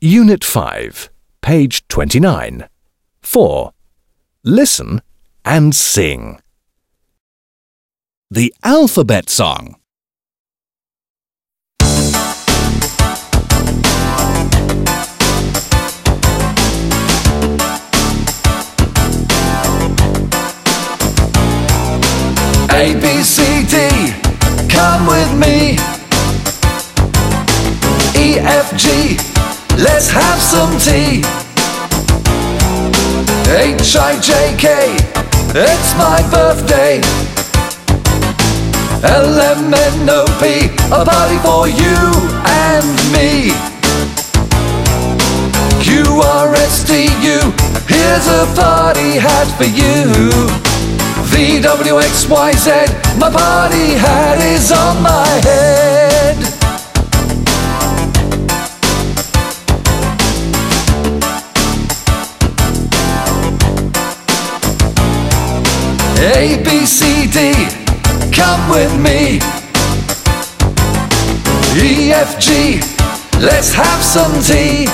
Unit 5, page 29. 4. Listen and sing. The alphabet song. A, B, C, D, come with me. E, F, G, let's have some tea. H, I, J, K, it's my birthday. L, M, N, O, P, a party for you and me. Q, R, S, T, U, here's a party hat for you. V, W, X, Y, Z, my party hat is on my head. A, B, C, D, come with me. E, F, G, let's have some tea.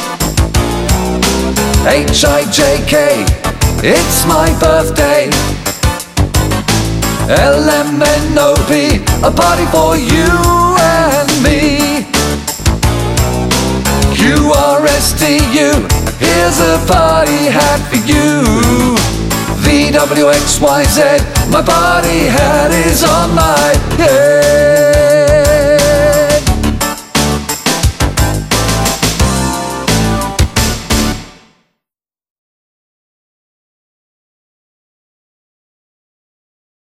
H, I, J, K, it's my birthday. L, M, N, O, P, a party for you and me. Q, R, S, T, U, here's a party hat for you. V, W, X, Y, Z, my party hat is on my